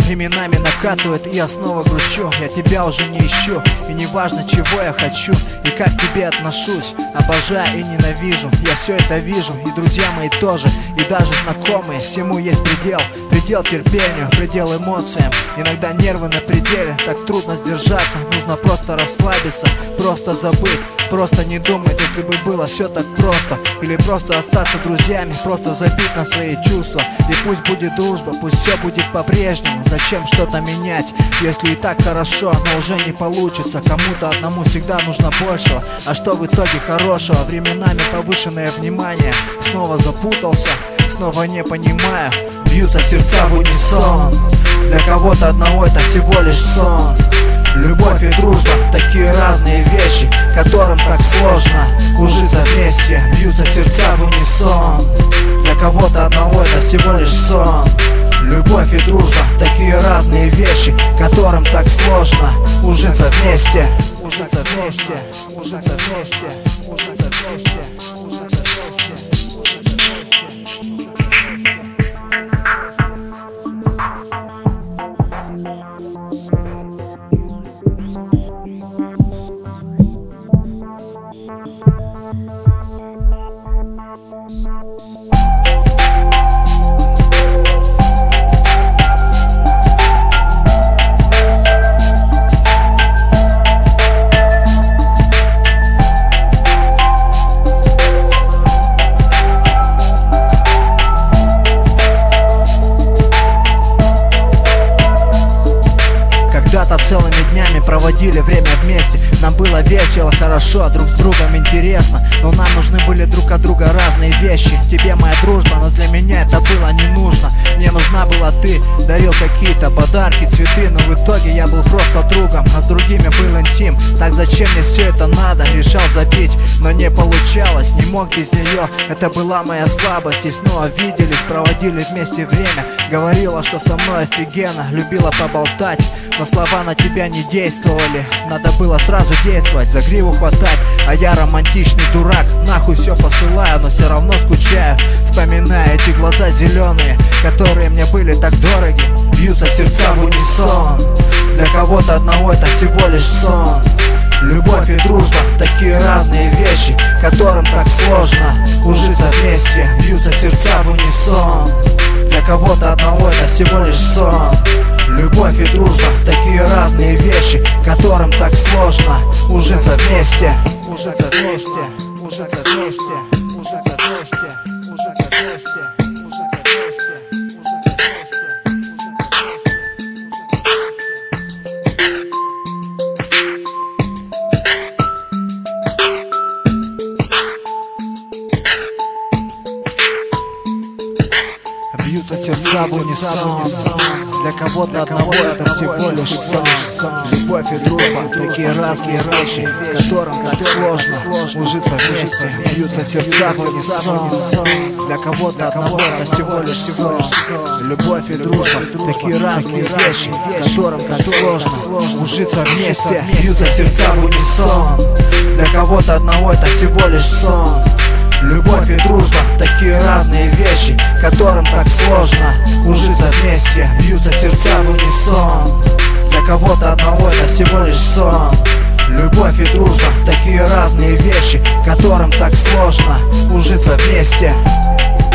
Временами накатывает, и я снова грущу. Я тебя уже не ищу, и не важно, чего я хочу и как к тебе отношусь. Обожаю и ненавижу, я все это вижу, и друзья мои тоже, и даже знакомые. Всему есть предел, предел терпению, предел эмоциям. Иногда нервы на пределе, так трудно сдержаться. Нужно просто расслабиться, просто забыть, просто не думать, если бы было все так просто. Или просто остаться друзьями, просто забить на свои чувства. И пусть будет дружба, пусть все будет по-прежнему. Зачем что-то менять, если и так хорошо, но уже не получится. Кому-то одному всегда нужно большего, а что в итоге хорошего? Временами повышенное внимание, снова запутался, снова не понимаю. Бьются сердца в унисон, для кого-то одного это всего лишь сон. Любовь и дружба, такие разные вещи, которым так сложно ужиться вместе. Бьются сердца в унисон, для кого-то одного это всего лишь сон. Любовь и дружба, такие разные вещи, которым так сложно ужиться вместе. Ужиться вместе, ужиться вместе, ужиться вместе, ужиться вместе. Когда-то целыми днями проводили время вместе. Нам было весело, хорошо, друг с другом интересно. Но нам нужны были друг от друга разные вещи. Тебе моя дружба, но для меня это было не нужно. Мне нужна была ты, дарил какие-то подарки, цветы. Но в итоге я был просто другом, а с другими был интим. Так зачем мне все это надо? Решал забить, но не получалось, не мог без нее. Это была моя слабость. И снова виделись, проводили вместе время. Говорила, что со мной офигенно, любила поболтать, но слова на тебя не действовали. Надо было сразу действовать, за гриву хватать. А я романтичный дурак, нахуй все посылаю, но все равно скучаю, вспоминая эти глаза зеленые, которые мне были так дороги. Бьются сердца в унисон, для кого-то одного это всего лишь сон. Любовь и дружба, такие разные вещи, которым так сложно ужиться вместе. Бьются сердца в унисон, для кого-то одного это всего лишь сон. Любовь и дружба, такие разные вещи, которым так сложно ужиться вместе. Ужиться вместе, ужиться вместе, ужиться вместе, ужиться вместе, ужиться вместе. Бьются сердца в унисон, для кого-то одного это всего лишь сон. Любовь и дружба, такие разные вещи, которым так сложно ужиться вместе. Бьются сердца в унисон, для кого-то одного это всего лишь сон. Любовь и дружба, такие разные вещи, которым так сложно ужиться вместе. Бьются сердца в унисон, для кого-то одного это всего лишь сон. Любовь и дружба, такие разные вещи, которым так сложно ужиться вместе. Бьются сердца в унисон, для кого-то одного это всего лишь сон. Любовь и дружба, такие разные вещи, которым так сложно ужиться вместе.